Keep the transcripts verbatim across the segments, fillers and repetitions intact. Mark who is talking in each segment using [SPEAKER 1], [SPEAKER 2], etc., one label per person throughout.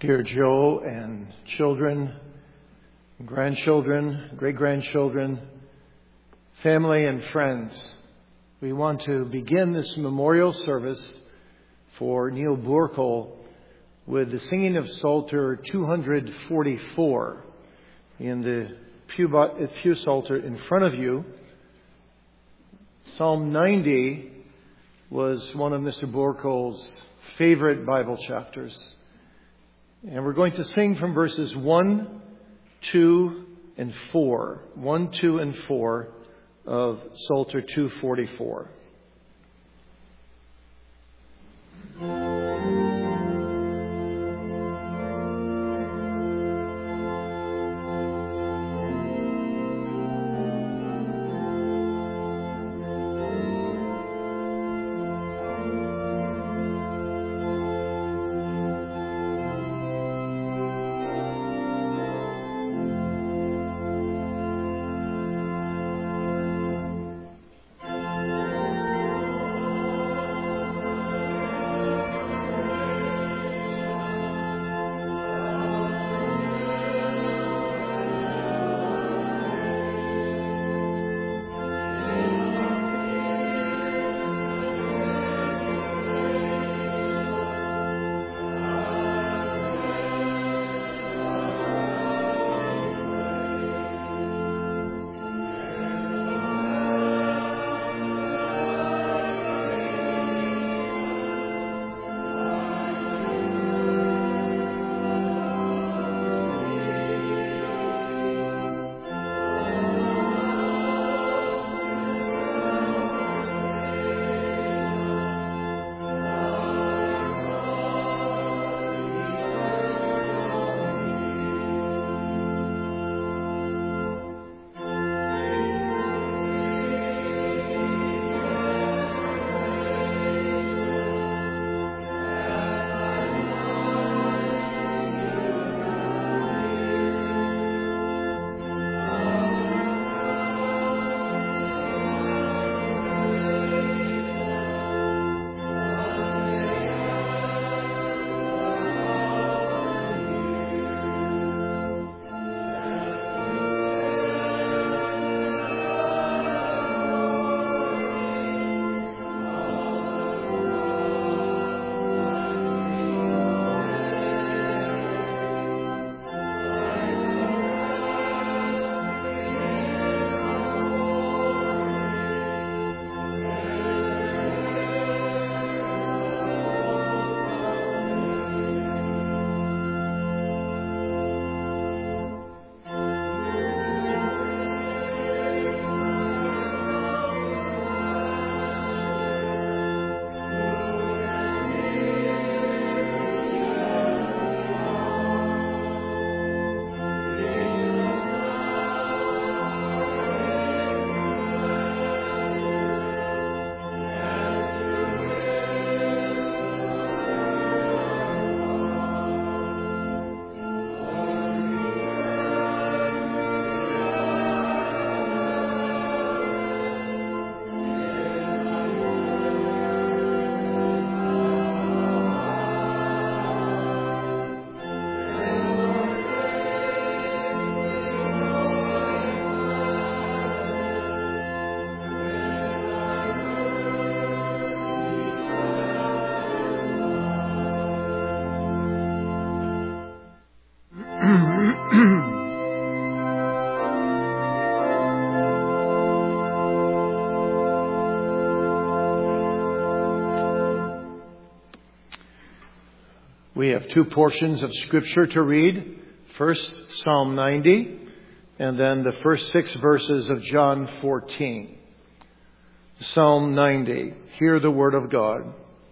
[SPEAKER 1] Dear Joe and children, grandchildren, great-grandchildren, family and friends, we want to begin this memorial service for Neil Bourkel with the singing of Psalter two forty-four in the pew, pew Psalter in front of you. Psalm ninety was one of Mister Bourkel's favorite Bible chapters. And we're going to sing from verses one, two, and four. one, two, and four of Psalter two forty-four. We have two portions of Scripture to read. First, Psalm ninety, and then the first six verses of John fourteen. Psalm ninety. Hear the word of God.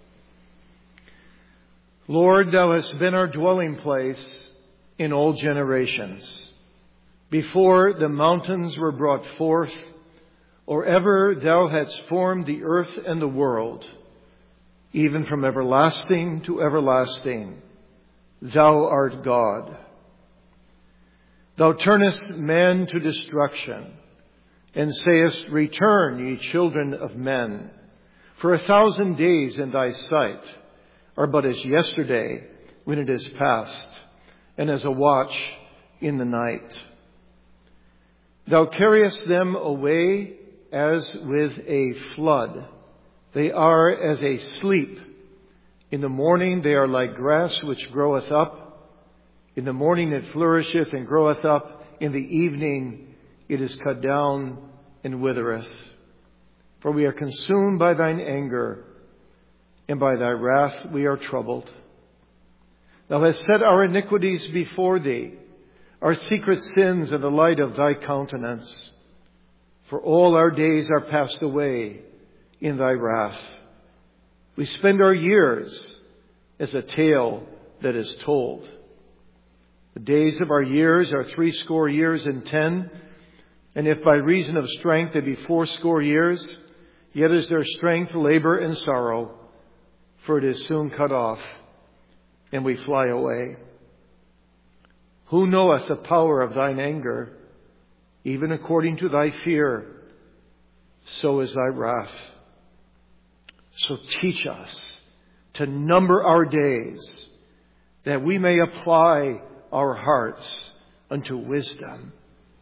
[SPEAKER 1] Lord, thou hast been our dwelling place in all generations. Before the mountains were brought forth, or ever thou hadst formed the earth and the world, even from everlasting to everlasting, thou art God. Thou turnest man to destruction, and sayest, Return, ye children of men. For a thousand days in thy sight are but as yesterday, when it is past, and as a watch in the night. Thou carriest them away as with a flood. They are as a sleep. In the morning they are like grass which groweth up. In the morning it flourisheth and groweth up. In the evening it is cut down and withereth. For we are consumed by thine anger, and by thy wrath we are troubled. Thou hast set our iniquities before thee, our secret sins in the light of thy countenance. For all our days are passed away in thy wrath. We spend our years as a tale that is told. The days of our years are threescore years and ten, and if by reason of strength they be fourscore years, yet is their strength labor and sorrow, for it is soon cut off, and we fly away. Who knoweth the power of thine anger? Even according to thy fear, so is thy wrath. So teach us to number our days, that we may apply our hearts unto wisdom.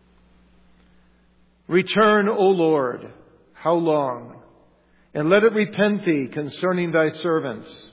[SPEAKER 1] Return, O Lord, how long? And let it repent thee concerning thy servants.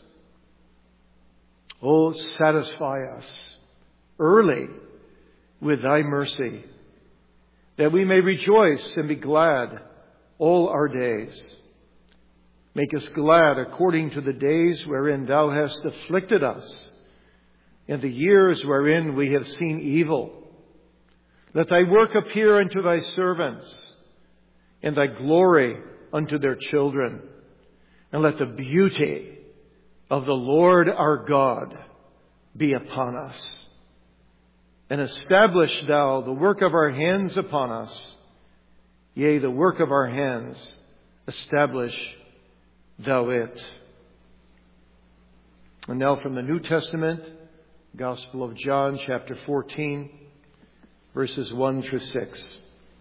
[SPEAKER 1] O satisfy us early with thy mercy, that we may rejoice and be glad all our days. Make us glad according to the days wherein thou hast afflicted us, and the years wherein we have seen evil. Let thy work appear unto thy servants, and thy glory unto their children. And let the beauty of the Lord our God be upon us. And establish thou the work of our hands upon us. Yea, the work of our hands, establish thou it. And now from the New Testament, Gospel of John, chapter fourteen, verses one through six.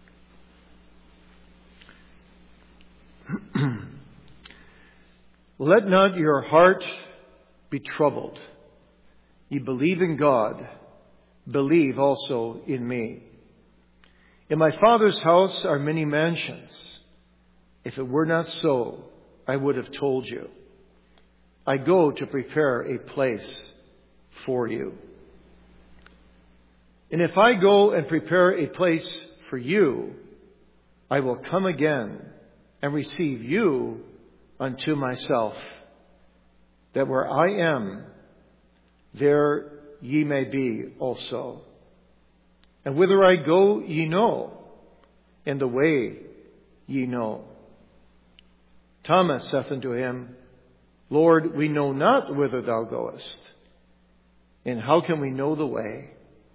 [SPEAKER 1] Let not your heart be troubled. Ye believe in God, believe also in me. In my Father's house are many mansions. If it were not so, I would have told you. I go to prepare a place for you. And if I go and prepare a place for you, I will come again and receive you unto myself, that where I am, there ye may be also. And whither I go ye know, and the way ye know. Thomas saith unto him, Lord, we know not whither thou goest, and how can we know the way?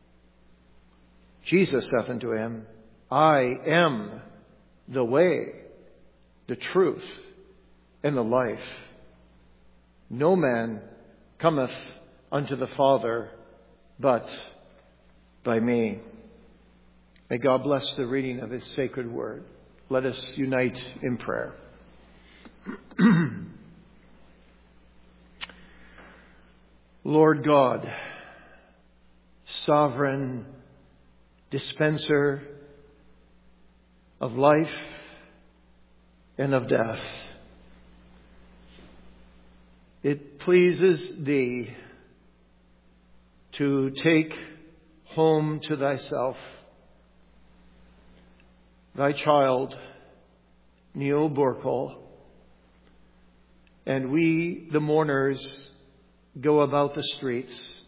[SPEAKER 1] Jesus saith unto him, I am the way, the truth, and the life. No man cometh unto the Father but by me. May God bless the reading of his sacred word. Let us unite in prayer. Lord God, sovereign dispenser of life and of death, it pleases thee to take home to thyself thy child, Neil Burkle, and we, the mourners, go about the streets,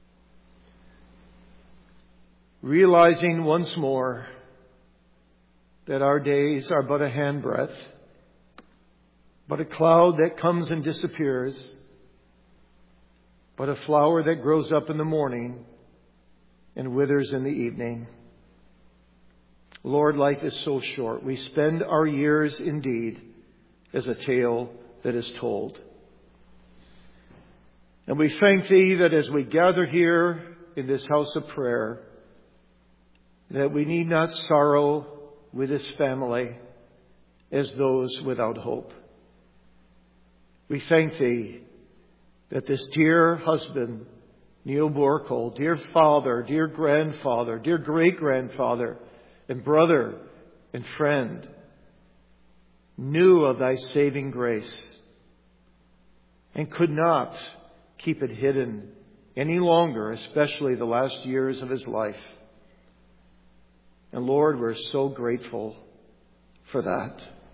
[SPEAKER 1] realizing once more that our days are but a handbreadth, but a cloud that comes and disappears, but a flower that grows up in the morning and withers in the evening. Lord, life is so short. We spend our years indeed as a tale that is told. And we thank thee that as we gather here in this house of prayer, that we need not sorrow with this family as those without hope. We thank thee that this dear husband Neil Borkel, dear father, dear grandfather, dear great-grandfather, and brother and friend, knew of thy saving grace and could not keep it hidden any longer, especially the last years of his life. And Lord, we're so grateful for that.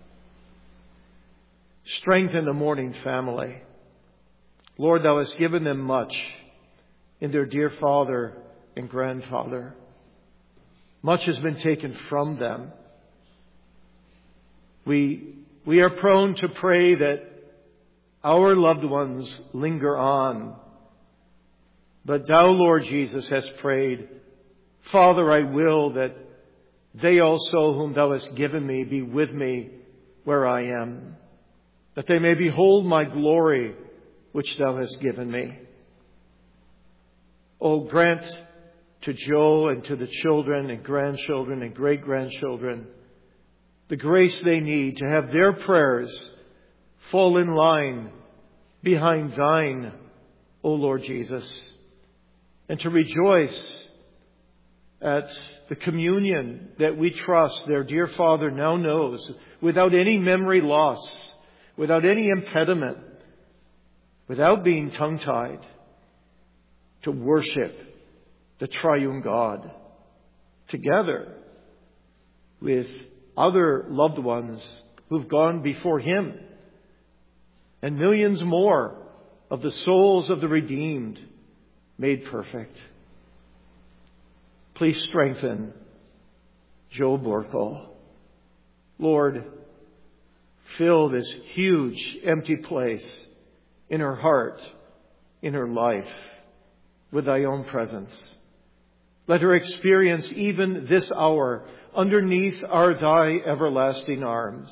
[SPEAKER 1] Strengthen the Mourning family. Lord, thou hast given them much in their dear father and grandfather. Much has been taken from them. We, we are prone to pray that our loved ones linger on. But thou, Lord Jesus, hast prayed, Father, I will that they also whom thou hast given me be with me where I am, that they may behold my glory which thou hast given me. Oh, grant to Joe and to the children and grandchildren and great-grandchildren the grace they need to have their prayers fall in line behind thine, O Lord Jesus, and to rejoice at the communion that we trust their dear Father now knows without any memory loss, without any impediment, without being tongue-tied, to worship the triune God together with other loved ones who've gone before Him and millions more of the souls of the redeemed made perfect. Please strengthen Joe Borkel. Lord, fill this huge empty place in her heart, in her life, with thy own presence. Let her experience even this hour underneath our thy everlasting arms.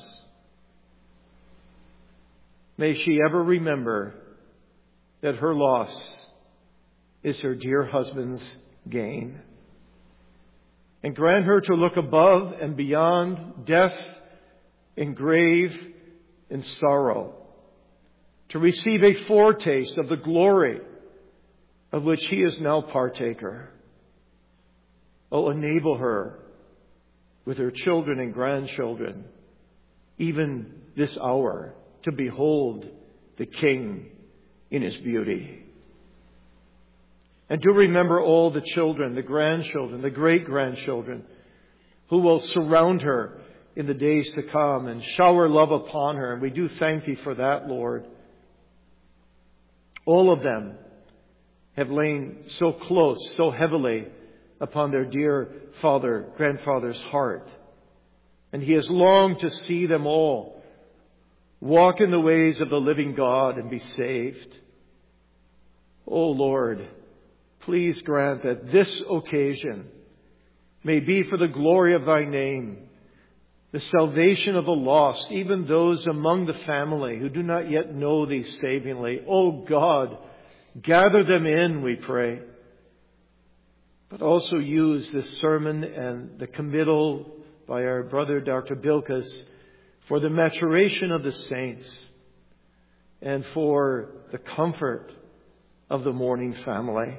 [SPEAKER 1] May she ever remember that her loss is her dear husband's gain. And grant her to look above and beyond death and grave and sorrow, to receive a foretaste of the glory of which he is now partaker. Oh, enable her with her children and grandchildren, even this hour, to behold the King in His beauty. And do remember all the children, the grandchildren, the great-grandchildren who will surround her in the days to come and shower love upon her. And we do thank Thee for that, Lord. All of them have lain so close, so heavily upon their dear father, grandfather's heart. And He has longed to see them all walk in the ways of the living God and be saved. Oh Lord, please grant that this occasion may be for the glory of Thy name, the salvation of the lost, even those among the family who do not yet know Thee savingly. Oh God, gather them in, we pray. But also use this sermon and the committal by our brother Doctor Bilkes for the maturation of the saints and for the comfort of the mourning family.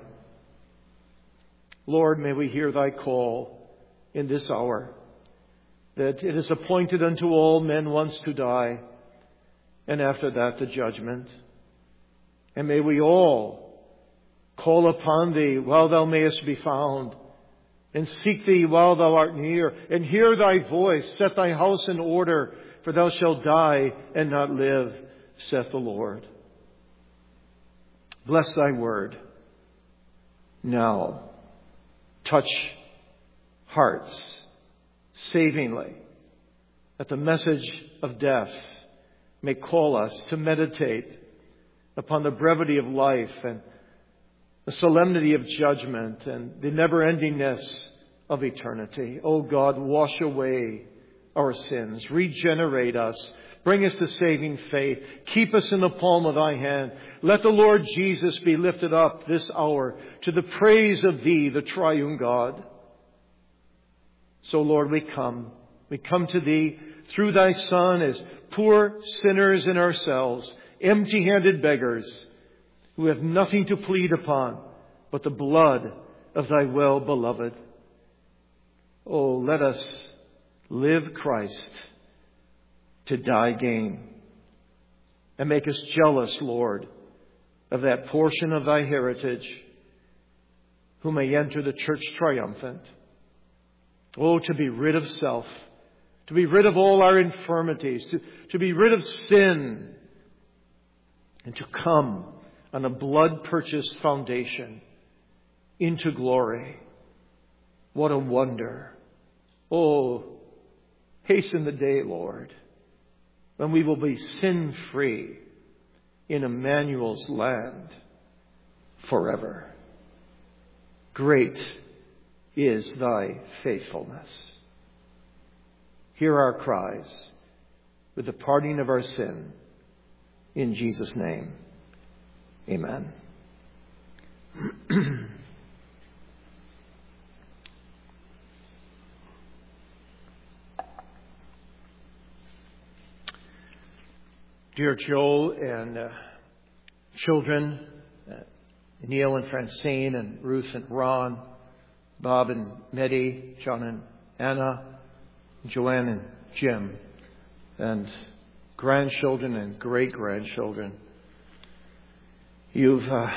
[SPEAKER 1] Lord, may we hear Thy call in this hour, that it is appointed unto all men once to die, and after that the judgment. And may we all call upon Thee while Thou mayest be found, and seek Thee while Thou art near, and hear Thy voice. Set Thy house in order, for Thou shalt die and not live, saith the Lord. Bless Thy word. Now, touch hearts savingly, that the message of death may call us to meditate upon the brevity of life and the solemnity of judgment and the never-endingness of eternity. O God, wash away our sins, regenerate us, bring us to saving faith, keep us in the palm of Thy hand. Let the Lord Jesus be lifted up this hour to the praise of Thee, the triune God. So Lord, we come. We come to Thee through Thy Son as poor sinners in ourselves, empty-handed beggars who have nothing to plead upon but the blood of thy well-beloved. Oh, let us live Christ to die gain. And make us jealous, Lord, of that portion of thy heritage who may enter the church triumphant. Oh, to be rid of self, to be rid of all our infirmities, to, to be rid of sin, and to come on a blood-purchased foundation into glory. What a wonder. Oh, hasten the day, Lord, when we will be sin-free in Emmanuel's land forever. Great is thy faithfulness. Hear our cries with the pardoning of our sin. In Jesus' name, amen. Dear Joel and uh, children, uh, Neil and Francine and Ruth and Ron, Bob and Meddy, John and Anna, Joanne and Jim, and grandchildren and great-grandchildren, you've uh,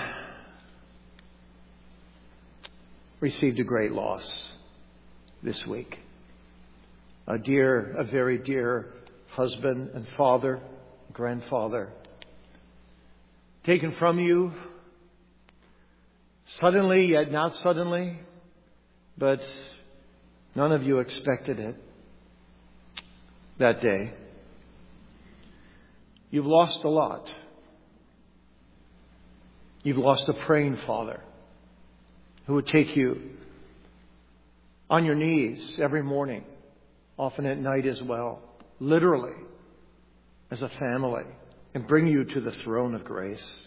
[SPEAKER 1] received a great loss this week. A dear, a very dear husband and father, grandfather, taken from you suddenly, yet not suddenly, but none of you expected it that day. You've lost a lot. You've lost a praying father who would take you on your knees every morning, often at night as well, literally, as a family, and bring you to the throne of grace.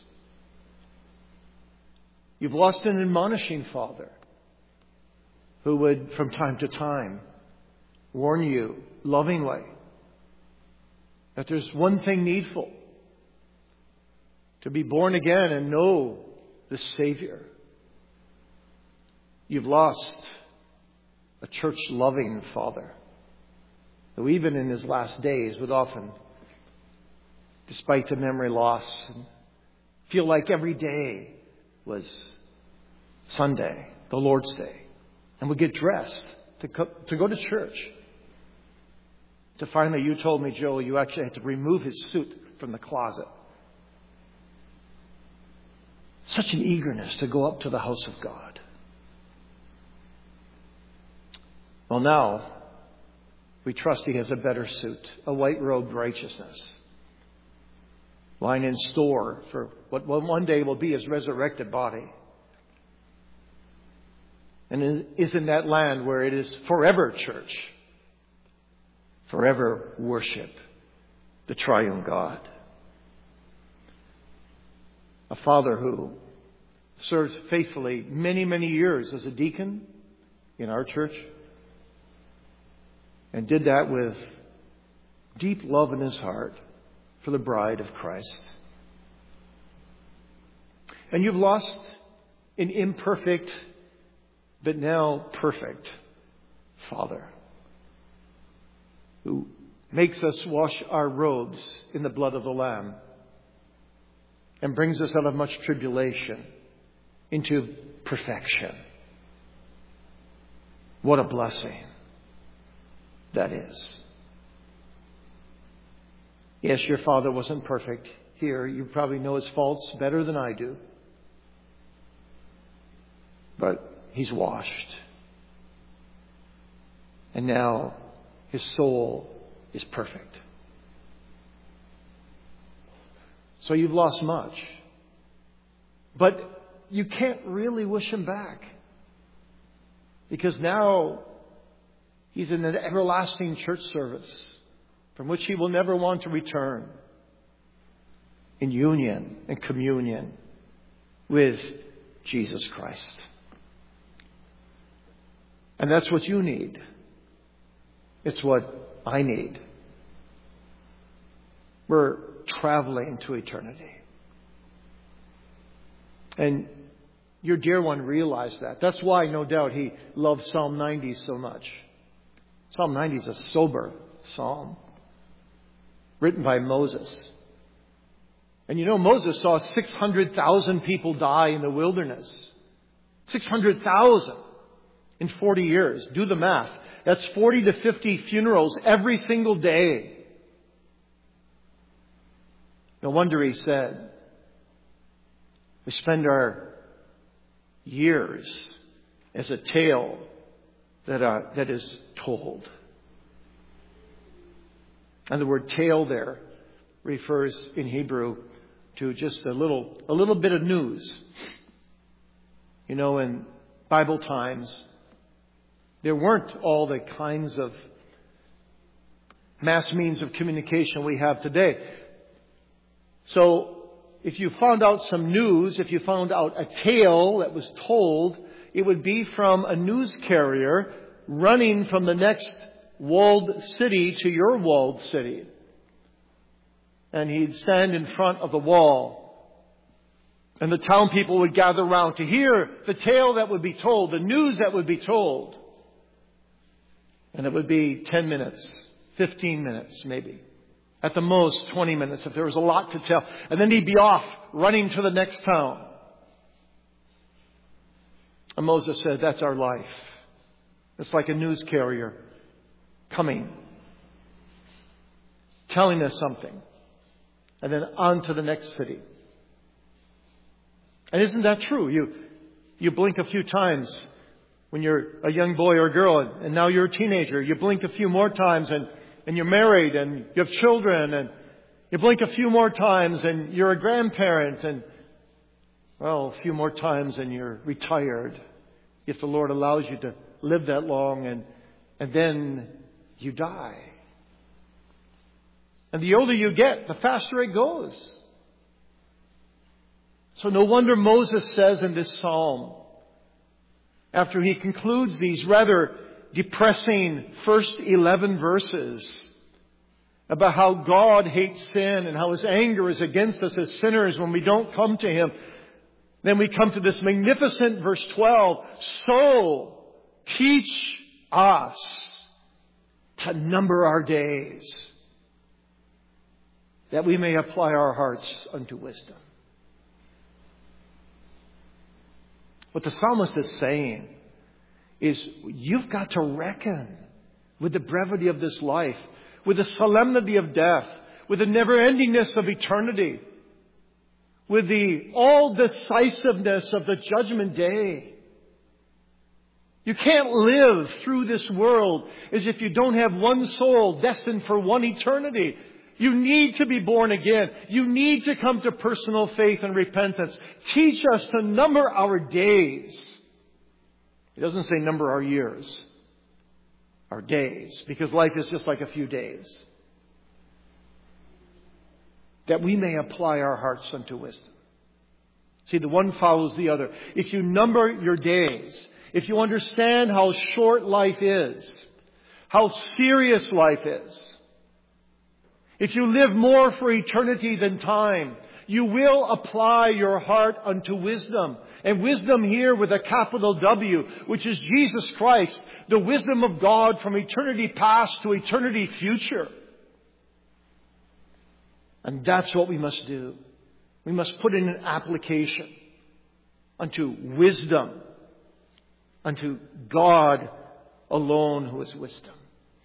[SPEAKER 1] You've lost an admonishing father who would, from time to time, warn you lovingly that there's one thing needful: to be born again and know the Savior. You've lost a church-loving father who, even in his last days, would often, despite the memory loss, feel like every day was Sunday, the Lord's Day, and would get dressed to co- to go to church. To finally, you told me, Joe, you actually had to remove his suit from the closet. Such an eagerness to go up to the house of God. Well, now, we trust he has a better suit, a white-robed righteousness, lying in store for what one day will be his resurrected body. And is in that land where it is forever church, forever worship the triune God. A father who served faithfully many, many years as a deacon in our church, and did that with deep love in his heart for the bride of Christ. And you've lost an imperfect, but now perfect father who makes us wash our robes in the blood of the Lamb and brings us out of much tribulation into perfection. What a blessing that is. Yes, your father wasn't perfect here. You probably know his faults better than I do. But he's washed. And now his soul is perfect. So you've lost much. But you can't really wish him back. Because now he's in an everlasting church service from which he will never want to return, in union and communion with Jesus Christ. And that's what you need. It's what I need. We're traveling to eternity. And your dear one realized that. That's why, no doubt, he loved Psalm ninety so much. Psalm ninety is a sober psalm written by Moses. And you know, Moses saw six hundred thousand people die in the wilderness. six hundred thousand in forty years. Do the math. That's forty to fifty funerals every single day. No wonder he said, we spend our years as a tale that, uh, that is told. And the word tale there refers in Hebrew to just a little, a little bit of news. You know, in Bible times, there weren't all the kinds of mass means of communication we have today. So, if you found out some news, if you found out a tale that was told, it would be from a news carrier running from the next walled city to your walled city. And he'd stand in front of the wall. And the town people would gather around to hear the tale that would be told, the news that would be told. And it would be ten minutes, fifteen minutes maybe. At the most, twenty minutes if there was a lot to tell. And then he'd be off, running to the next town. And Moses said, that's our life. It's like a news carrier coming, telling us something, and then on to the next city. And isn't that true? You, you blink a few times when you're a young boy or girl, and now you're a teenager. You blink a few more times and And you're married and you have children, and you blink a few more times and you're a grandparent, and, well, a few more times and you're retired, if the Lord allows you to live that long, and, and then you die. And the older you get, the faster it goes. So no wonder Moses says in this psalm, after he concludes these rather depressing first eleven verses about how God hates sin and how His anger is against us as sinners when we don't come to Him. Then we come to this magnificent verse twelve. So teach us to number our days, that we may apply our hearts unto wisdom. What the psalmist is saying is, you've got to reckon with the brevity of this life, with the solemnity of death, with the never-endingness of eternity, with the all-decisiveness of the judgment day. You can't live through this world as if you don't have one soul destined for one eternity. You need to be born again. You need to come to personal faith and repentance. Teach us to number our days. It doesn't say number our years, our days, because life is just like a few days. That we may apply our hearts unto wisdom. See, the one follows the other. If you number your days, if you understand how short life is, how serious life is, if you live more for eternity than time, you will apply your heart unto wisdom. And wisdom here with a capital W, which is Jesus Christ, the wisdom of God from eternity past to eternity future. And that's what we must do. We must put in an application unto wisdom, unto God alone who is wisdom.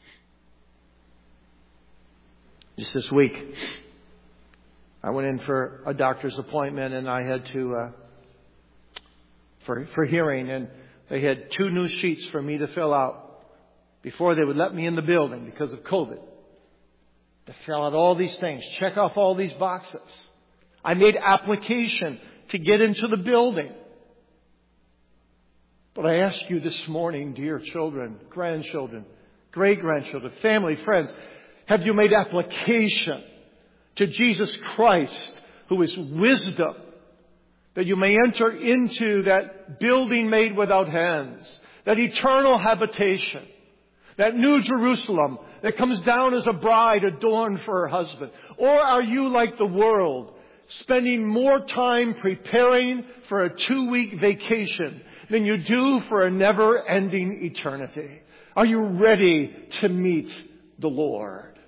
[SPEAKER 1] Just this week, I went in for a doctor's appointment, and I had to, uh, for, for hearing, and they had two new sheets for me to fill out before they would let me in the building because of COVID. To fill out all these things, check off all these boxes. I made application to get into the building. But I ask you this morning, dear children, grandchildren, great-grandchildren, family, friends, have you made application to Jesus Christ, who is wisdom, that you may enter into that building made without hands, that eternal habitation, that new Jerusalem that comes down as a bride adorned for her husband? Or are you like the world, spending more time preparing for a two-week vacation than you do for a never-ending eternity? Are you ready to meet the Lord?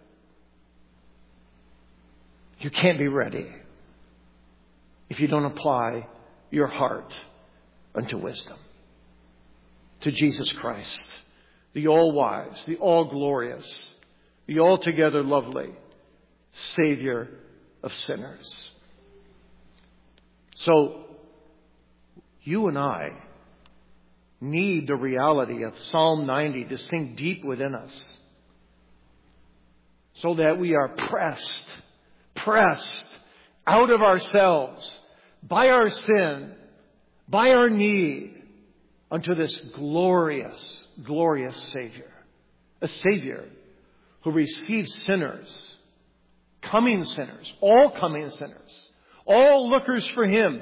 [SPEAKER 1] You can't be ready if you don't apply your heart unto wisdom, to Jesus Christ, the all-wise, the all-glorious, the altogether lovely Savior of sinners. So, you and I need the reality of Psalm ninety to sink deep within us, so that we are pressed, pressed out of ourselves by our sin, by our need, unto this glorious, glorious Savior. A Savior who receives sinners, coming sinners, all coming sinners, all lookers for Him,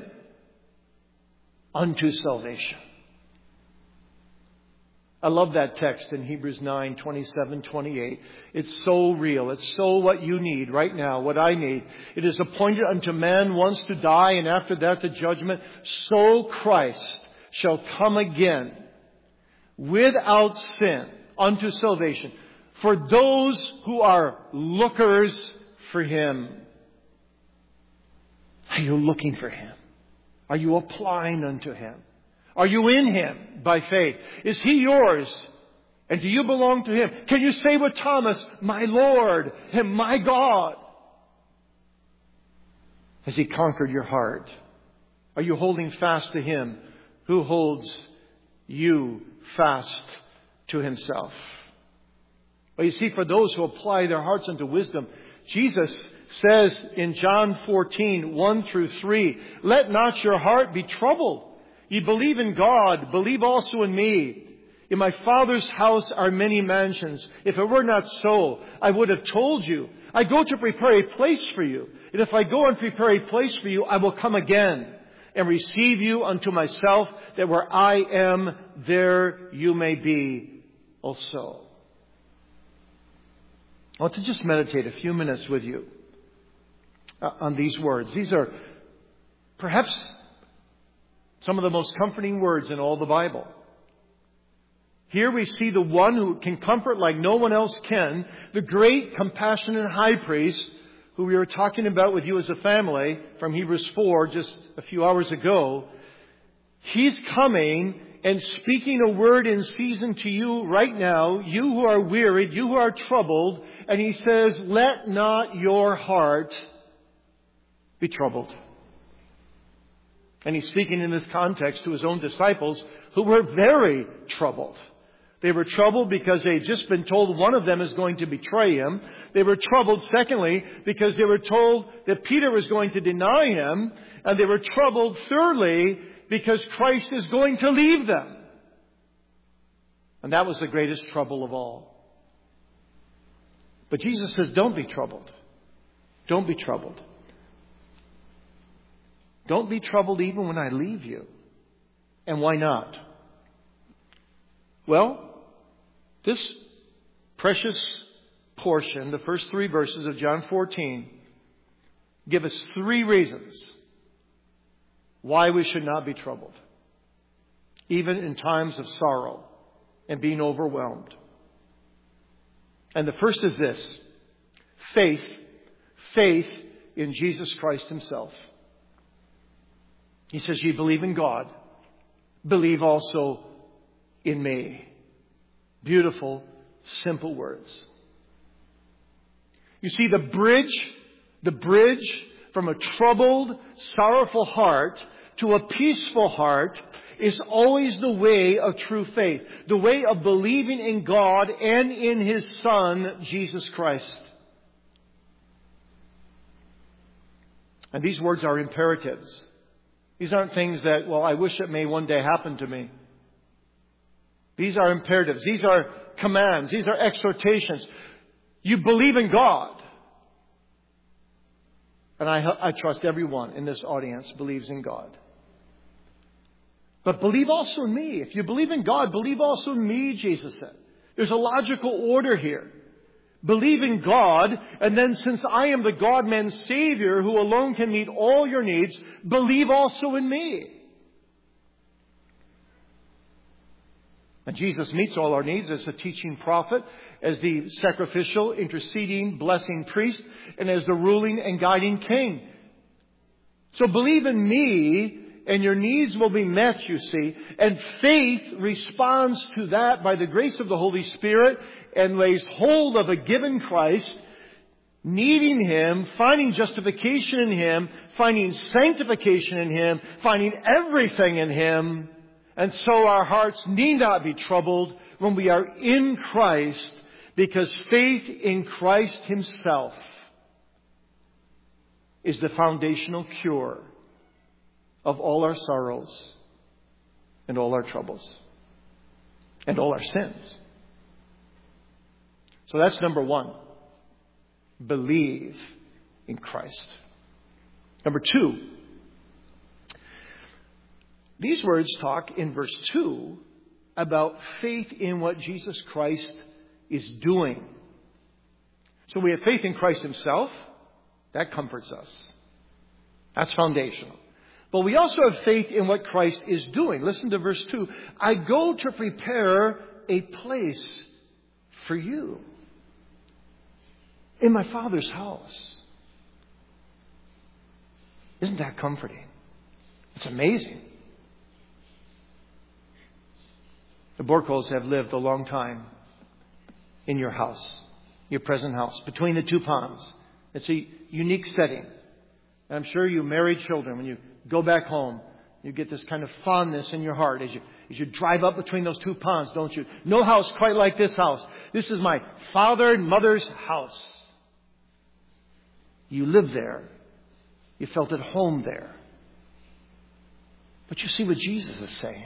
[SPEAKER 1] unto salvation. I love that text in Hebrews nine, twenty-seven, twenty-eight. It's so real. It's so what you need right now, what I need. It is appointed unto man once to die, and after that the judgment. So Christ shall come again without sin unto salvation for those who are lookers for Him. Are you looking for Him? Are you applying unto Him? Are you in Him by faith? Is He yours? And do you belong to Him? Can you say with Thomas, my Lord and my God? Has He conquered your heart? Are you holding fast to Him who holds you fast to Himself? Well, you see, for those who apply their hearts unto wisdom, Jesus says in John fourteen, one through three, let not your heart be troubled. Ye believe in God, believe also in me. In my Father's house are many mansions. If it were not so, I would have told you. I go to prepare a place for you. And if I go and prepare a place for you, I will come again and receive you unto myself, that where I am, there you may be also. I want to just meditate a few minutes with you on these words. These are perhaps some of the most comforting words in all the Bible. Here we see the one who can comfort like no one else can, the great compassionate high priest who we were talking about with you as a family from Hebrews four just a few hours ago. He's coming and speaking a word in season to you right now, you who are wearied, you who are troubled, and He says, let not your heart be troubled. And He's speaking in this context to His own disciples who were very troubled. They were troubled because they had just been told one of them is going to betray Him. They were troubled, secondly, because they were told that Peter was going to deny Him. And they were troubled, thirdly, because Christ is going to leave them. And that was the greatest trouble of all. But Jesus says, don't be troubled. Don't be troubled. Don't be troubled even when I leave you. And why not? Well, this precious portion, the first three verses of John fourteen, give us three reasons why we should not be troubled, even in times of sorrow and being overwhelmed. And the first is this: faith, faith in Jesus Christ Himself. He says, ye believe in God, believe also in me. Beautiful, simple words. You see, the bridge, the bridge from a troubled, sorrowful heart to a peaceful heart is always the way of true faith. The way of believing in God and in His Son, Jesus Christ. And these words are imperatives. These aren't things that, well, I wish it may one day happen to me. These are imperatives. These are commands. These are exhortations. You believe in God. And I, I trust everyone in this audience believes in God. But believe also in me. If you believe in God, believe also in me, Jesus said. There's a logical order here. Believe in God, and then since I am the God-man Savior who alone can meet all your needs, believe also in me. And Jesus meets all our needs as the teaching prophet, as the sacrificial, interceding, blessing priest, and as the ruling and guiding king. So believe in me, and your needs will be met, you see. And faith responds to that by the grace of the Holy Spirit and lays hold of a given Christ, needing Him, finding justification in Him, finding sanctification in Him, finding everything in Him. And so our hearts need not be troubled when we are in Christ, because faith in Christ Himself is the foundational cure of all our sorrows and all our troubles and all our sins. So that's number one. Believe in Christ. Number two, these words talk in verse two about faith in what Jesus Christ is doing. So we have faith in Christ Himself. That comforts us. That's foundational. But we also have faith in what Christ is doing. Listen to verse two. I go to prepare a place for you in my Father's house. Isn't that comforting? It's amazing. The Borkos have lived a long time in your house, your present house, between the two ponds. It's a unique setting. I'm sure you married children, when you go back home, you get this kind of fondness in your heart as you as you drive up between those two ponds, don't you? No house quite like this house. This is my father and mother's house. You lived there. You felt at home there. But you see what Jesus is saying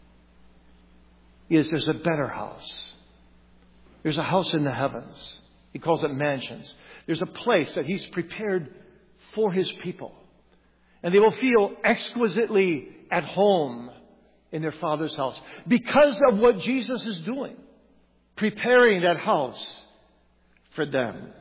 [SPEAKER 1] is there's a better house. There's a house in the heavens. He calls it mansions. There's a place that He's prepared for His people. And they will feel exquisitely at home in their Father's house because of what Jesus is doing, preparing that house for them.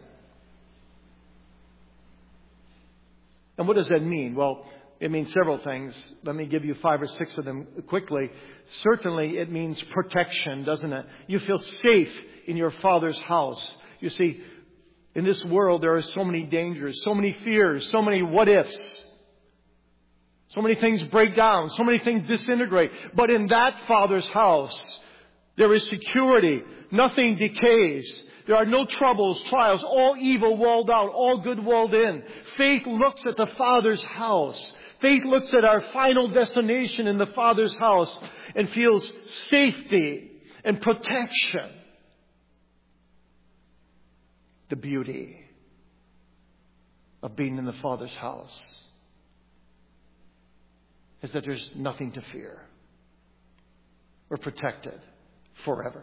[SPEAKER 1] And what does that mean? Well, it means several things. Let me give you five or six of them quickly. Certainly, it means protection, doesn't it? You feel safe in your Father's house. You see, in this world, there are so many dangers, so many fears, so many what-ifs. So many things break down. So many things disintegrate. But in that Father's house, there is security. Nothing decays. There are no troubles, trials, all evil walled out, all good walled in. Faith looks at the Father's house. Faith looks at our final destination in the Father's house and feels safety and protection. The beauty of being in the Father's house is that there's nothing to fear. We're protected forever.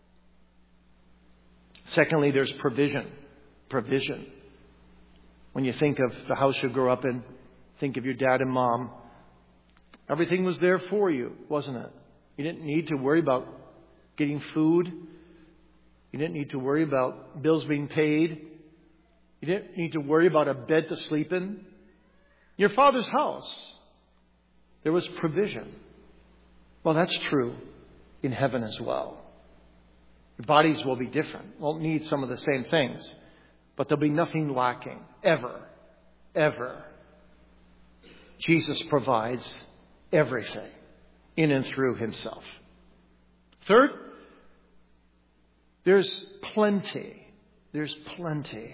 [SPEAKER 1] Secondly, there's provision. Provision. When you think of the house you grew up in, think of your dad and mom. Everything was there for you, wasn't it? You didn't need to worry about getting food. You didn't need to worry about bills being paid. You didn't need to worry about a bed to sleep in. Your Father's house, there was provision. Well, that's true in heaven as well. Your bodies will be different. Won't need some of the same things. But there'll be nothing lacking. Ever. Ever. Jesus provides everything in and through Himself. Third, there's plenty. There's plenty.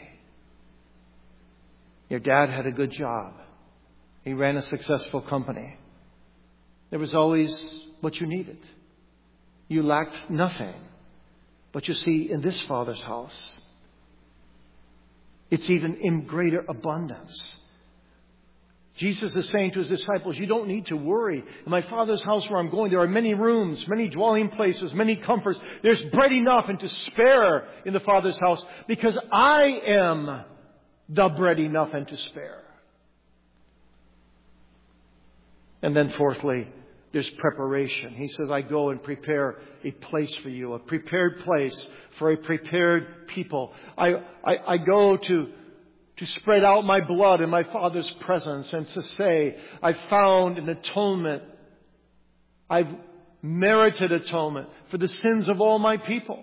[SPEAKER 1] Your dad had a good job. He ran a successful company. There was always what you needed. You lacked nothing. But you see, in this Father's house, it's even in greater abundance. Jesus is saying to His disciples, you don't need to worry. In my Father's house where I'm going, there are many rooms, many dwelling places, many comforts. There's bread enough and to spare in the Father's house because I am the bread enough and to spare. And then fourthly, there's preparation. He says, I go and prepare a place for you, a prepared place for a prepared people. I, I, I go to, to spread out my blood in my Father's presence and to say, I've found an atonement. I've merited atonement for the sins of all my people.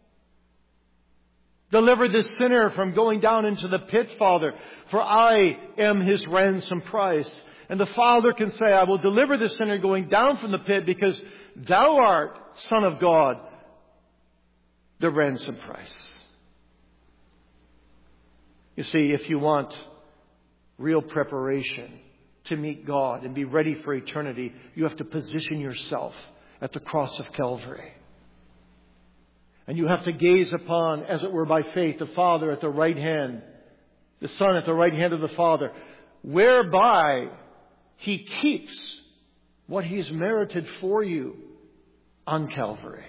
[SPEAKER 1] Deliver this sinner from going down into the pit, Father, for I am his ransom price. And the Father can say, I will deliver the sinner going down from the pit because thou art Son of God, the ransom price. You see, if you want real preparation to meet God and be ready for eternity, you have to position yourself at the cross of Calvary. And you have to gaze upon, as it were by faith, the Father at the right hand, the Son at the right hand of the Father, whereby He keeps what He's merited for you on Calvary.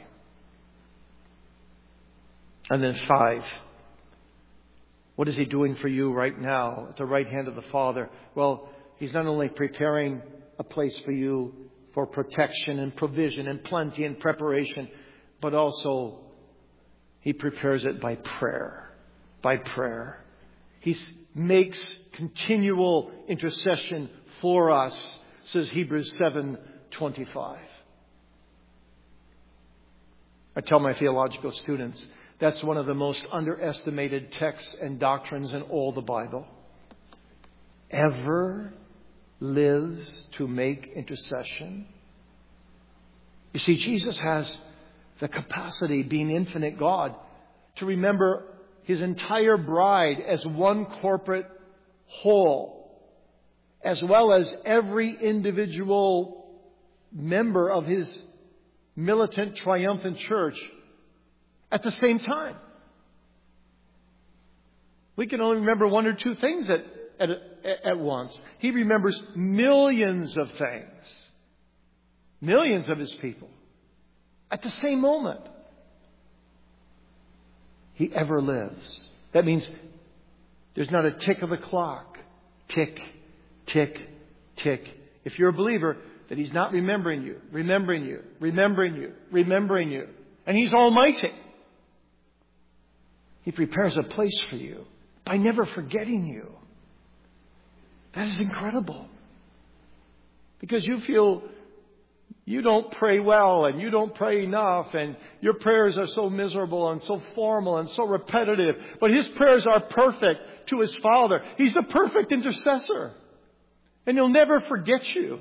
[SPEAKER 1] And then five, what is He doing for you right now at the right hand of the Father? Well, He's not only preparing a place for you for protection and provision and plenty and preparation, but also He prepares it by prayer. By prayer. He makes continual intercession for us, says Hebrews seven twenty-five. I tell my theological students, that's one of the most underestimated texts and doctrines in all the Bible. Ever lives to make intercession. You see, Jesus has the capacity, being infinite God, to remember His entire bride as one corporate whole, as well as every individual member of His militant, triumphant church at the same time. We can only remember one or two things at, at, at once. He remembers millions of things. Millions of His people. At the same moment. He ever lives. That means there's not a tick of the clock. Tick, tick, tick. If you're a believer, that He's not remembering you, remembering you, remembering you, remembering you. And He's almighty. He prepares a place for you by never forgetting you. That is incredible. Because you feel you don't pray well and you don't pray enough and your prayers are so miserable and so formal and so repetitive. But His prayers are perfect to His Father. He's the perfect intercessor. And He'll never forget you.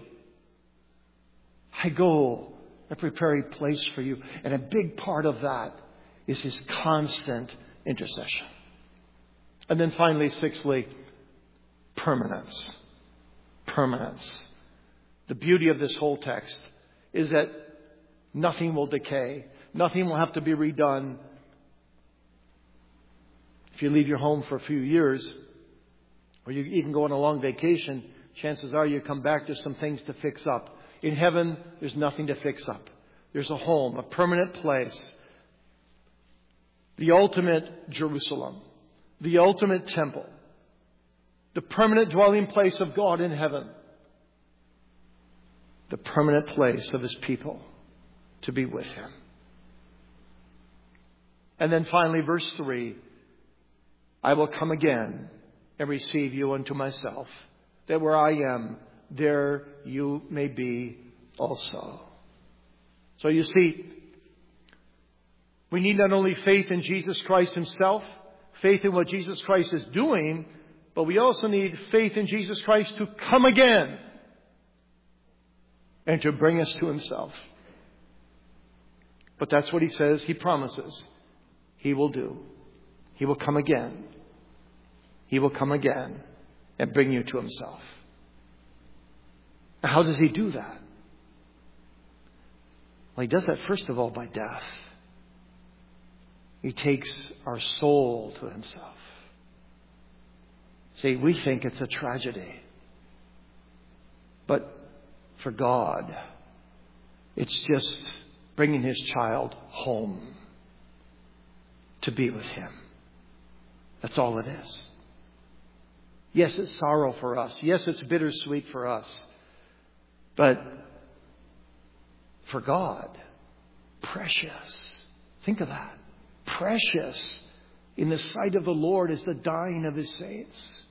[SPEAKER 1] I go and prepare a place for you. And a big part of that is His constant intercession. And then finally, sixthly, permanence. Permanence. The beauty of this whole text is that nothing will decay. Nothing will have to be redone. If you leave your home for a few years, or you even go on a long vacation, chances are you come back to some things to fix up. In heaven, there's nothing to fix up. There's a home, a permanent place. The ultimate Jerusalem. The ultimate temple. The permanent dwelling place of God in heaven. The permanent place of His people to be with Him. And then finally, verse three, I will come again and receive you unto myself, that where I am, there you may be also. So you see, we need not only faith in Jesus Christ Himself, faith in what Jesus Christ is doing, but we also need faith in Jesus Christ to come again and to bring us to Himself. But that's what He says, He promises He will do. He will come again. He will come again and bring you to Himself. How does He do that? Well, He does that first of all by death. He takes our soul to Himself. See, we think it's a tragedy. But for God, it's just bringing His child home to be with Him. That's all it is. Yes, it's sorrow for us. Yes, it's bittersweet for us. But for God. Precious. Think of that. Precious in the sight of the Lord is the dying of His saints.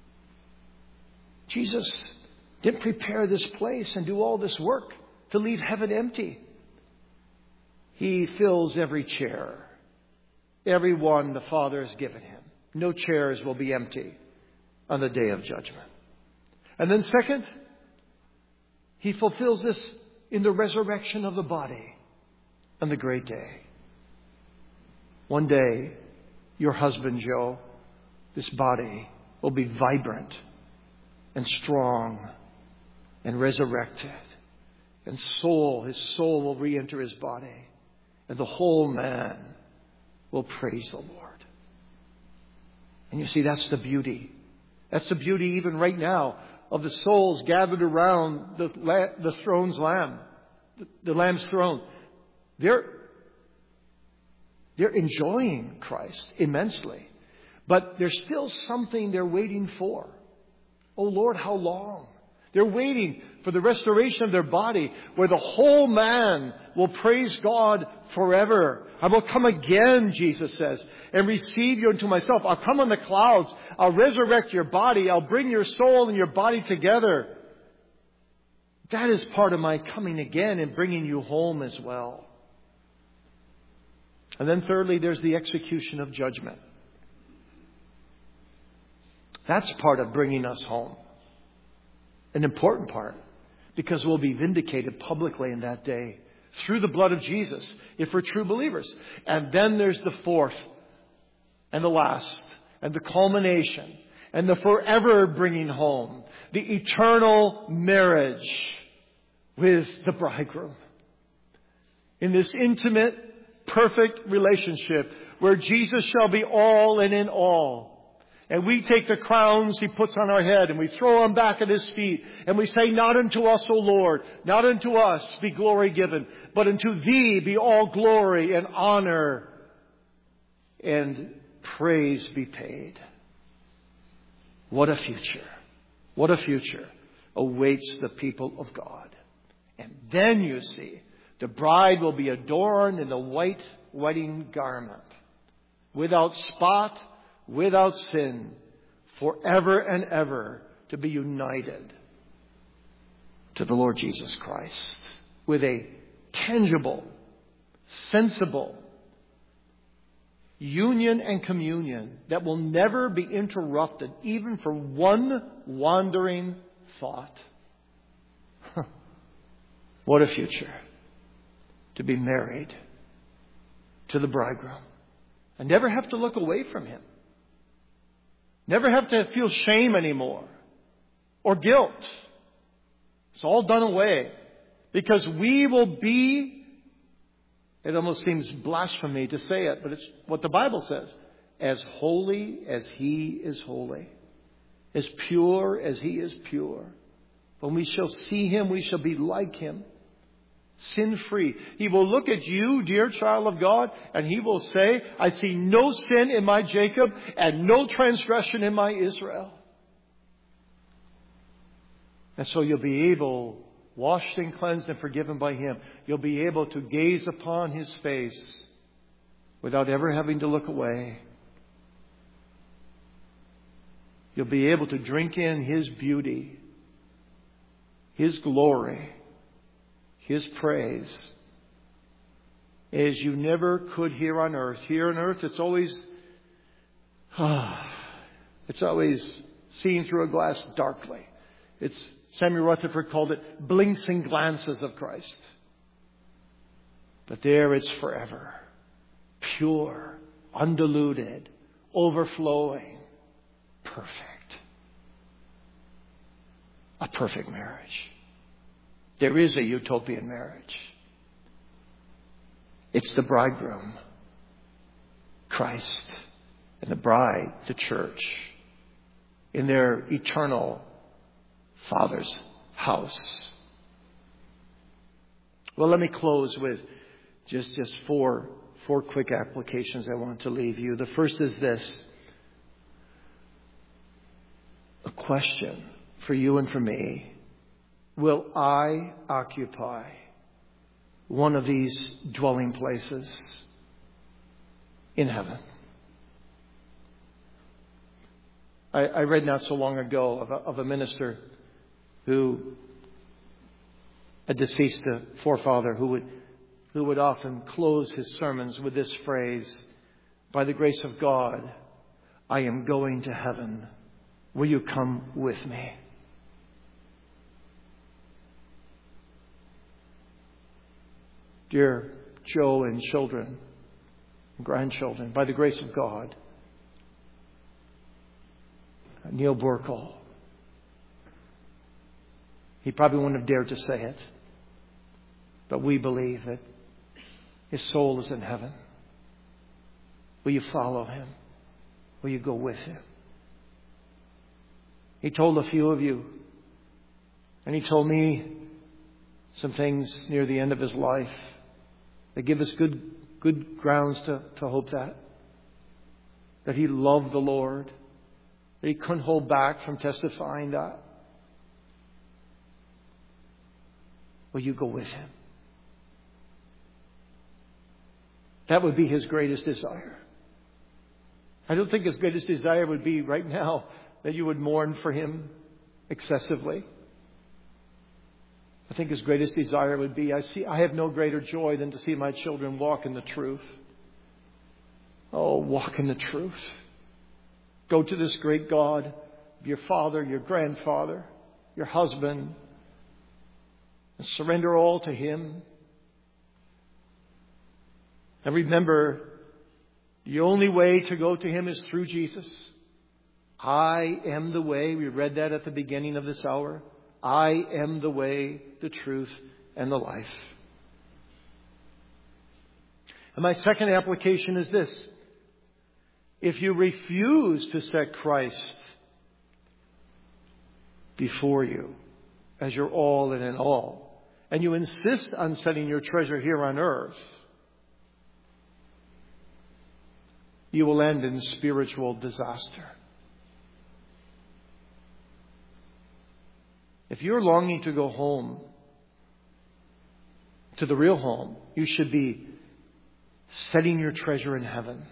[SPEAKER 1] Jesus didn't prepare this place and do all this work to leave heaven empty. He fills every chair. Every one the Father has given Him. No chairs will be empty on the day of judgment. And then second, He fulfills this in the resurrection of the body on the great day. One day, your husband, Joe, this body will be vibrant and strong and resurrected. And soul, his soul will re-enter his body. And the whole man will praise the Lord. And you see, that's the beauty. That's the beauty even right now of the souls gathered around the, the throne's lamb, the, the Lamb's throne. They're, they're enjoying Christ immensely. But there's still something they're waiting for. Oh Lord, how long? They're waiting for the restoration of their body where the whole man will praise God forever. I will come again, Jesus says, and receive you unto myself. I'll come on the clouds. I'll resurrect your body. I'll bring your soul and your body together. That is part of my coming again and bringing you home as well. And then thirdly, there's the execution of judgment. That's part of bringing us home. An important part, because we'll be vindicated publicly in that day through the blood of Jesus if we're true believers. And then there's the fourth and the last and the culmination and the forever bringing home, the eternal marriage with the bridegroom. In this intimate, perfect relationship where Jesus shall be all and in all. And we take the crowns He puts on our head and we throw them back at His feet. And we say, not unto us, O Lord, not unto us be glory given, but unto Thee be all glory and honor and praise be paid. What a future. What a future awaits the people of God. And then you see, the bride will be adorned in the white wedding garment, without spot, without sin, forever and ever to be united to the Lord Jesus Christ with a tangible, sensible union and communion that will never be interrupted even for one wandering thought. What a future to be married to the bridegroom and never have to look away from Him. Never have to feel shame anymore or guilt. It's all done away because we will be, it almost seems blasphemy to say it, but it's what the Bible says, as holy as He is holy, as pure as He is pure. When we shall see Him, we shall be like Him, sin-free. He will look at you, dear child of God, and He will say, I see no sin in my Jacob and no transgression in my Israel. And so you'll be able, washed and cleansed and forgiven by Him, you'll be able to gaze upon His face without ever having to look away. You'll be able to drink in His beauty, His glory, His praise, as you never could here on earth. Here on earth, it's always, ah, it's always seen through a glass darkly. It's, Samuel Rutherford called it blinks and glances of Christ. But there it's forever. Pure, undiluted, overflowing, perfect. A perfect marriage. There is a utopian marriage. It's the bridegroom, Christ, and the bride, the church, in their eternal Father's house. Well, let me close with just, just four, four quick applications I want to leave you. The first is this. A question for you and for me. Will I occupy one of these dwelling places in heaven. I, I read not so long ago of a, of a minister who, a deceased forefather, who would, who would often close his sermons with this phrase, "By the grace of God, I am going to heaven. Will you come with me?" Dear Joe and children and grandchildren, by the grace of God, Neil Burkle, he probably wouldn't have dared to say it, but we believe that his soul is in heaven. Will you follow him? Will you go with him? He told a few of you, and he told me some things near the end of his life that give us good good grounds to, to hope that. That he loved the Lord. That he couldn't hold back from testifying that. Will you go with him? That would be his greatest desire. I don't think his greatest desire would be right now that you would mourn for him excessively. I think his greatest desire would be, I see, I have no greater joy than to see my children walk in the truth. Oh, walk in the truth. Go to this great God, your father, your grandfather, your husband, and surrender all to him. And remember, the only way to go to him is through Jesus. I am the way. We read that at the beginning of this hour. I am the way, the truth, and the life. And my second application is this. If you refuse to set Christ before you as your all and in all, and you insist on setting your treasure here on earth, you will end in spiritual disaster. If you're longing to go home, to the real home, you should be setting your treasure in heaven.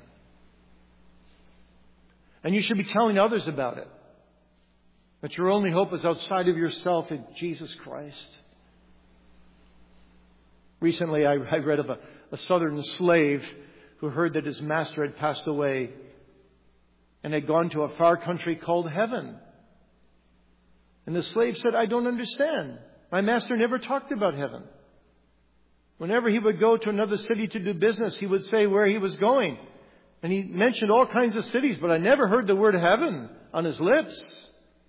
[SPEAKER 1] And you should be telling others about it. That your only hope is outside of yourself in Jesus Christ. Recently, I, I read of a, a southern slave who heard that his master had passed away and had gone to a far country called heaven. And the slave said, "I don't understand. My master never talked about heaven. Whenever he would go to another city to do business, he would say where he was going. And he mentioned all kinds of cities, but I never heard the word heaven on his lips."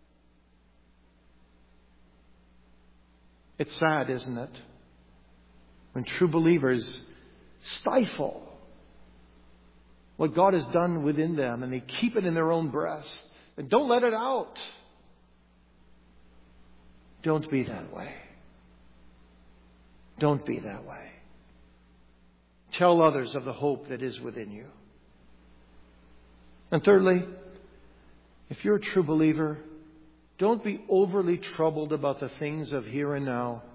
[SPEAKER 1] It's sad, isn't it? When true believers stifle what God has done within them and they keep it in their own breast and don't let it out. Don't be that way. Don't be that way. Tell others of the hope that is within you. And thirdly, if you're a true believer, don't be overly troubled about the things of here and now.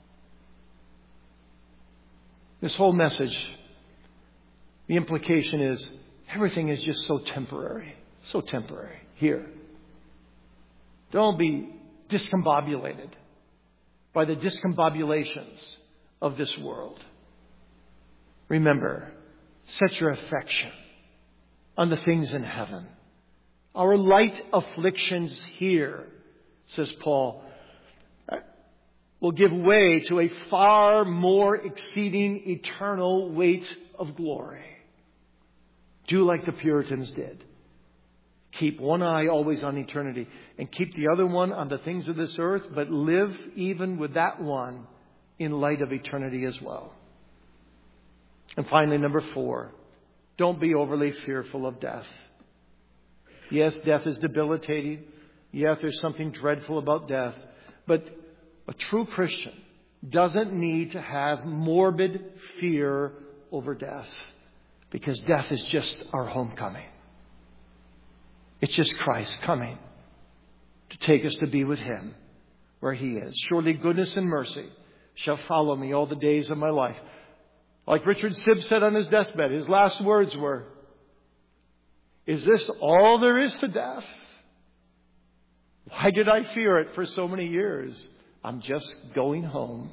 [SPEAKER 1] This whole message, the implication is everything is just so temporary. So temporary. Here. Don't be discombobulated by the discombobulations of this world. Remember, set your affection on the things in heaven. Our light afflictions here, says Paul, will give way to a far more exceeding eternal weight of glory. Do like the Puritans did. Keep one eye always on eternity and keep the other one on the things of this earth, but live even with that one in light of eternity as well. And finally, number four, don't be overly fearful of death. Yes, death is debilitating. Yes, there's something dreadful about death. But a true Christian doesn't need to have morbid fear over death, because death is just our homecoming. It's just Christ coming to take us to be with Him where He is. Surely goodness and mercy shall follow me all the days of my life. Like Richard Sibbes said on his deathbed, his last words were, is this all there is to death? Why did I fear it for so many years? I'm just going home.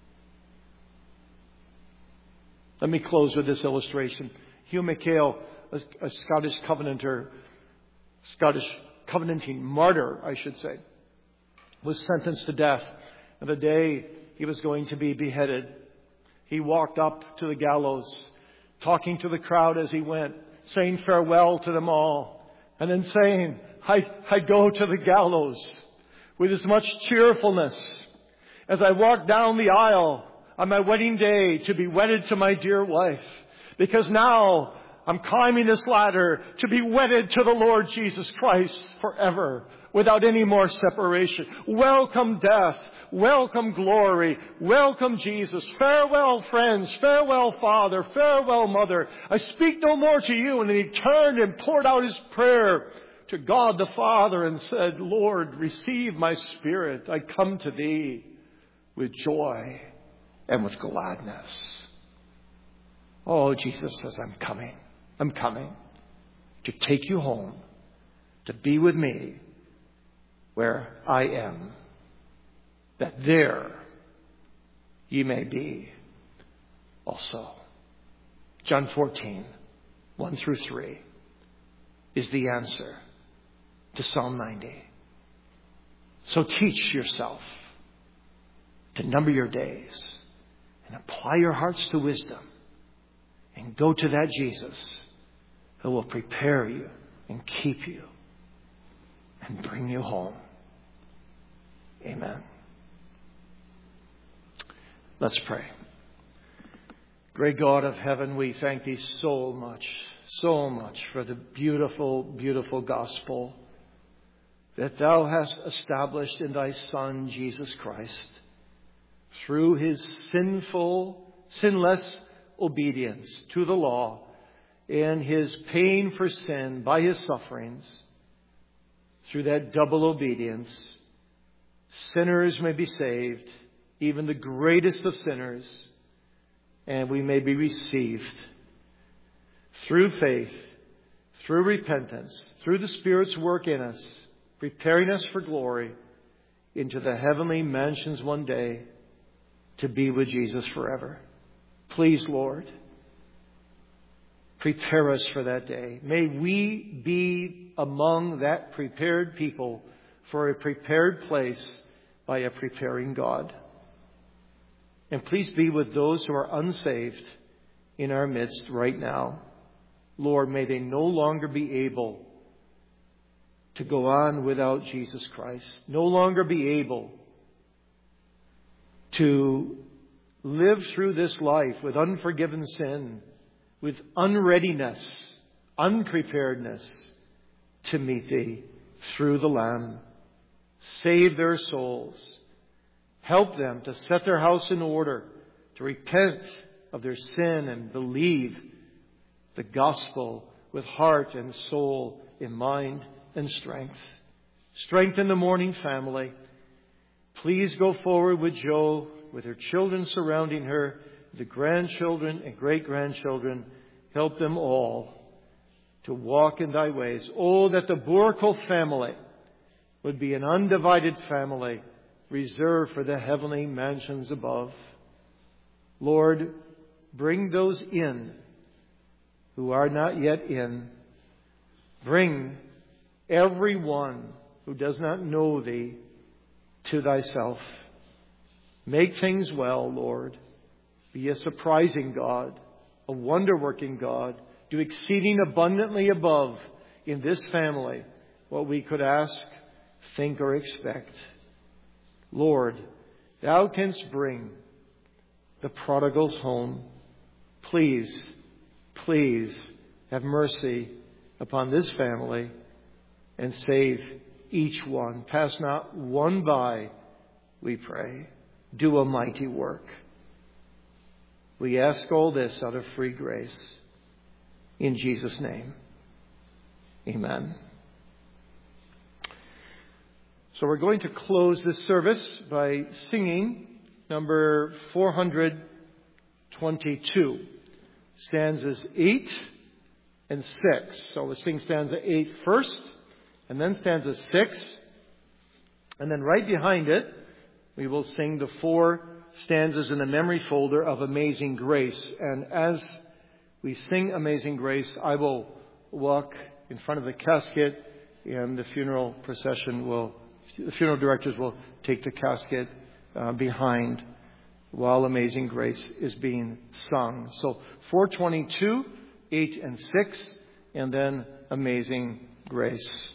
[SPEAKER 1] Let me close with this illustration. Hugh McHale, a, a Scottish Covenanter, Scottish Covenanting martyr, I should say, was sentenced to death. And the day he was going to be beheaded, he walked up to the gallows, talking to the crowd as he went, saying farewell to them all, and then saying, I, I go to the gallows with as much cheerfulness as I walk down the aisle on my wedding day to be wedded to my dear wife. Because now I'm climbing this ladder to be wedded to the Lord Jesus Christ forever without any more separation. Welcome death. Welcome glory. Welcome Jesus. Farewell friends. Farewell Father. Farewell Mother. I speak no more to you. And then he turned and poured out his prayer to God the Father and said, Lord, receive my spirit. I come to thee with joy and with gladness. Oh, Jesus says, I'm coming. I'm coming to take you home, to be with me where I am, that there ye may be also. John fourteen, one through three is the answer to Psalm ninety. So teach yourself to number your days and apply your hearts to wisdom and go to that Jesus who will prepare you and keep you and bring you home. Amen. Let's pray. Great God of heaven, we thank thee so much, so much for the beautiful, beautiful gospel that thou hast established in thy Son, Jesus Christ, through his sinful, sinless obedience to the law and his pain for sin by his sufferings. Through that double obedience, sinners may be saved, even the greatest of sinners, and we may be received through faith, through repentance, through the Spirit's work in us, preparing us for glory into the heavenly mansions one day to be with Jesus forever. Please, Lord, prepare us for that day. May we be among that prepared people for a prepared place by a preparing God. And please be with those who are unsaved in our midst right now. Lord, may they no longer be able to go on without Jesus Christ. No longer be able to live through this life with unforgiven sin, with unreadiness, unpreparedness to meet thee through the Lamb. Save their souls. Help them to set their house in order, to repent of their sin and believe the gospel with heart and soul, in mind and strength. Strengthen the mourning family. Please go forward with Jo, with her children surrounding her, the grandchildren and great-grandchildren. Help them all to walk in thy ways. Oh, that the Burkle family would be an undivided family reserved for the heavenly mansions above. Lord, bring those in who are not yet in. Bring everyone who does not know thee to thyself. Make things well, Lord. Be a surprising God, a wonder-working God. Do exceeding abundantly above in this family what we could ask, think, or expect. Lord, thou canst bring the prodigals home. Please, please have mercy upon this family and save each one. Pass not one by, we pray. Do a mighty work. We ask all this out of free grace. In Jesus' name, amen. So we're going to close this service by singing number four hundred twenty-two. Stanzas eight and six. So we'll sing stanza eight first, and then stanza six. And then right behind it, we will sing the four stanzas in the memory folder of Amazing Grace. And as we sing Amazing Grace, I will walk in front of the casket, and the funeral procession will, the funeral directors will take the casket uh, behind while Amazing Grace is being sung. So four twenty-two, eight and six, and then Amazing Grace.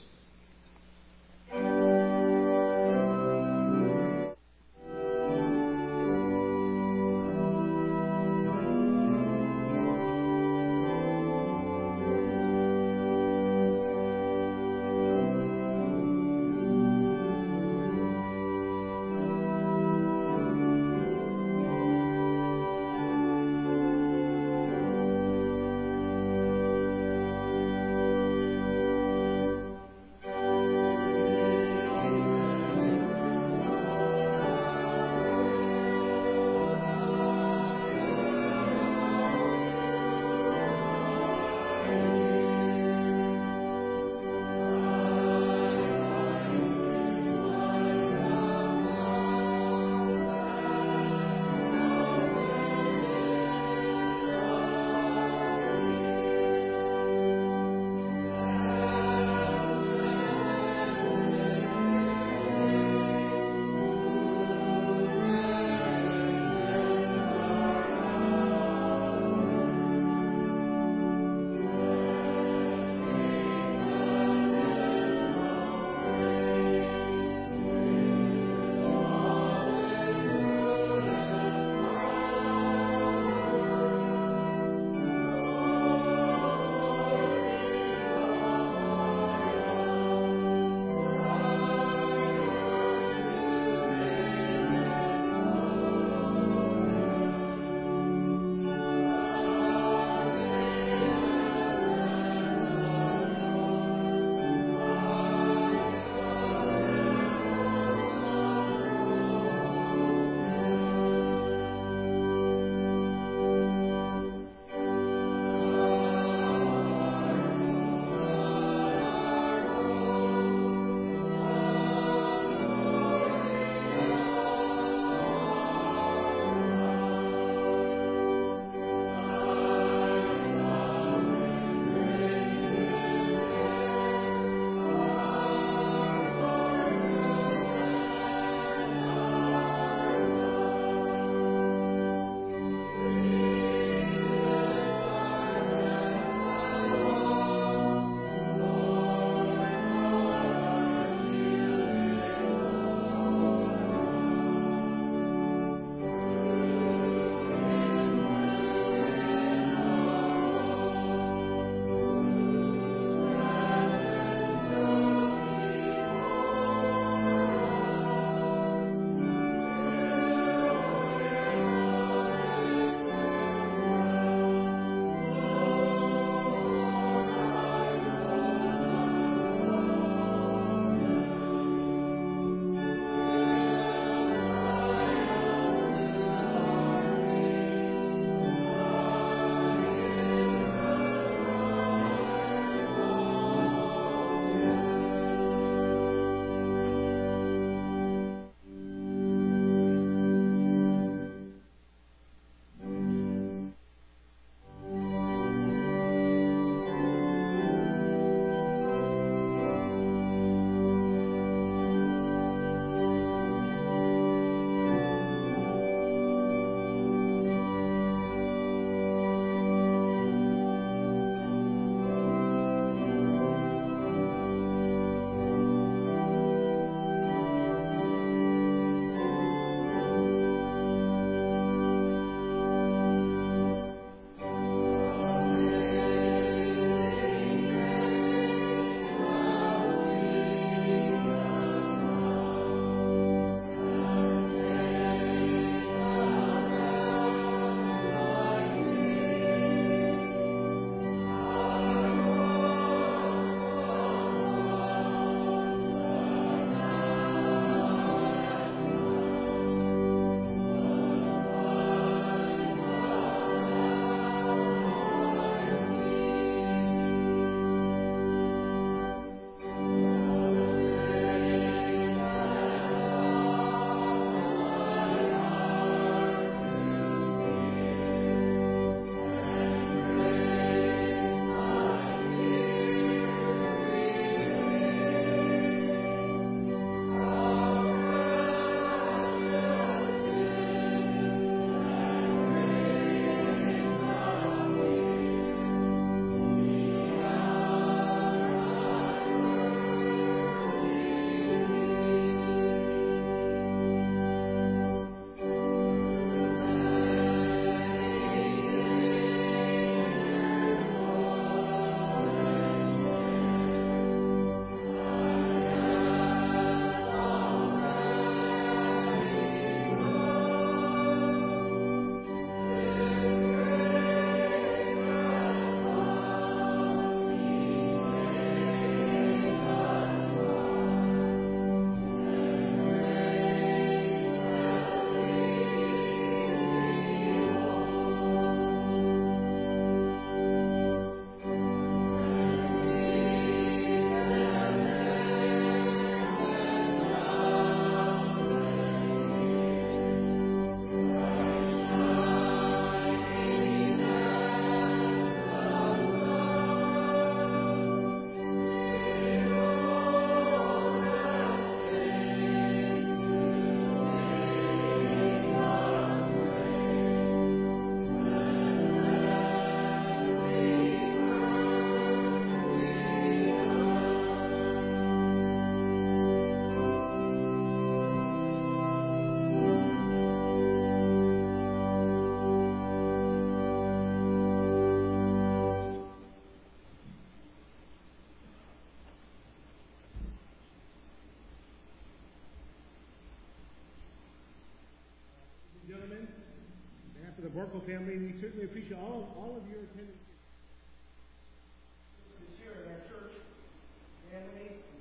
[SPEAKER 2] Borko family, and we certainly appreciate all, all of your attendance.
[SPEAKER 1] This year at our church, family,